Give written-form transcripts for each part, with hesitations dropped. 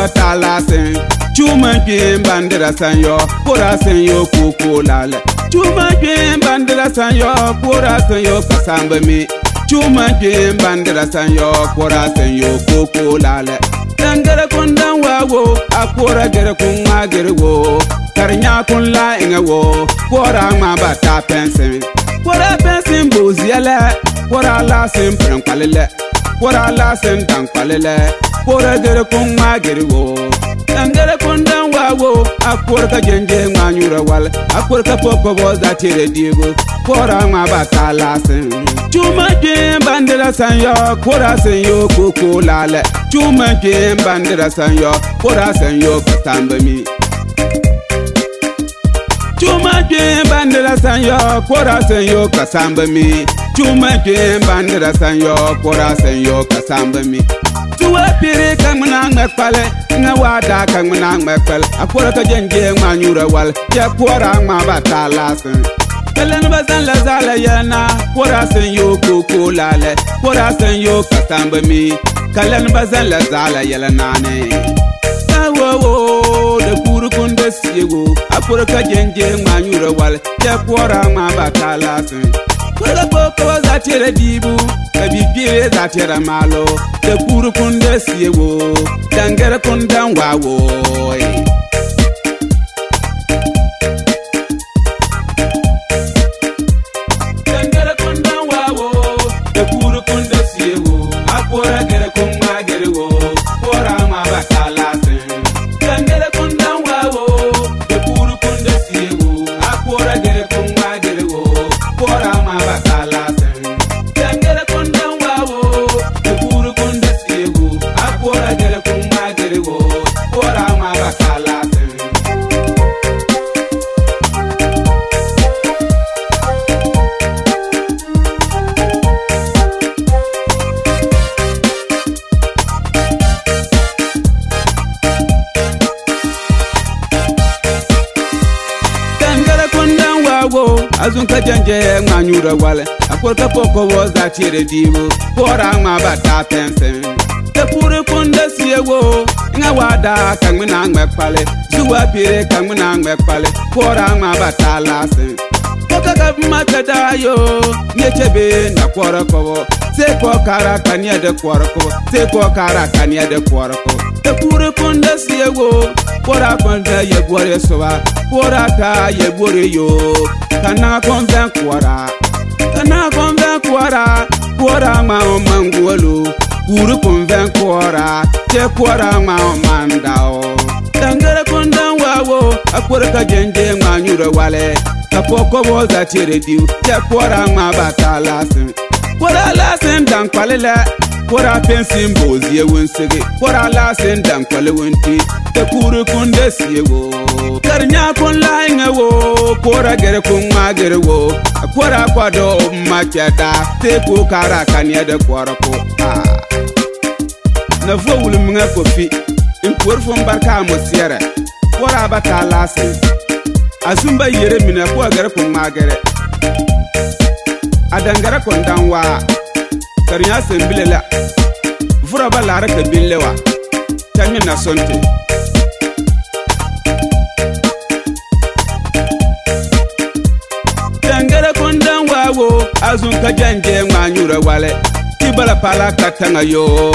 batala sen chuma pin bandira sanyo pora senyo koko lale chuma pin bandira sanyo pora senyo kasamba mi chuma pin bandira sanyo pora senyo koko lale dangara kundan wawo akora gere kun magere wo karnya kun la inga wo pora ma bata pensen pora pensen boziele pora la sen prankalele pora la sen tankalele pora gere kun magere wo dangara kundan wawo akora ka jenje nganyura wal akora ka poko boza tere diego pora ma bata la sen chuma pin bandira sanyo pora senyo koko lale chuma pin bandira sanyo pora senyo kasamba mi chuma pin bandira sanyo pora senyo kasamba mi chuma pin bandira sanyo pora senyo kasamba mi tuwa pire kamna ngakpale nga wada kamna ngakpale akora ka jenje nganyura wal ya pora ma batala sen kelen bazan la zala yana pora senyo koko lale pora senyo kasamba mi kalen bazan la zala yala nane sawo de kuru kunde siego apura ka jenje nganyura wal ya pora ma batala sen pora boko za tere dibu kabi pire za tere malo de kuru kunde siego dangere kundan wawo azun ka janje nganyura wale akorka poko woza tire diwo pora ma bata pensen te pure konde siego nga wada kangmina ngmekpale zuwa pire kangmina ngmekpale pora ma bata lasen poka ka mata dayo nyechebe na koroko se ko kara kanya de koroko se ko kara kanya de koroko te pure konde siego pora konde ye bore sowa pora ta ye bore yo kana konven kwara kwara ma o mangolo uru konven kwara te kwara ma o mandao dangara kondan wawo akwara ka jenje nganyura wale ka poko boza tere diu te kwara ma batala sin kwara la sin dan kwalele kwara pensin bozie wonsege kwara la sin dan kwale wonti te kuru kunde siego karnya kon lainga wo pora gere kun magere wo pora kwado machata te ko kara kanya de kwarako na vo wulum nga kofi in porfon barka mosiere pora batala se azumba yere mina ko gere kun magere adangara kon danwa karnya sembilela vura balara ka billewa tanmi na sonte dangara kondan wawo azun ka janje nganyura wale tibala pala katanga yo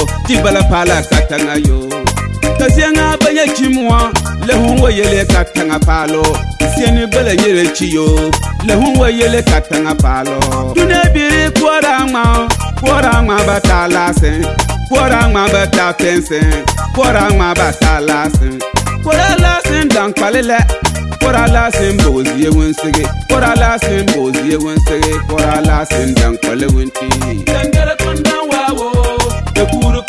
kasianga banya chimwa lehunwa yele katanga palo sieni bala yele chiyo lehunwa yele katanga palo tune biri kwara ma batala sen kwara ma bata pensen kwara ma batala sen kwara la sen dan palele kwara la sen bozie wonsege kwara la sen bozie wonsege kwara la sen dan kwale wonti dangara kondan wawo de kuru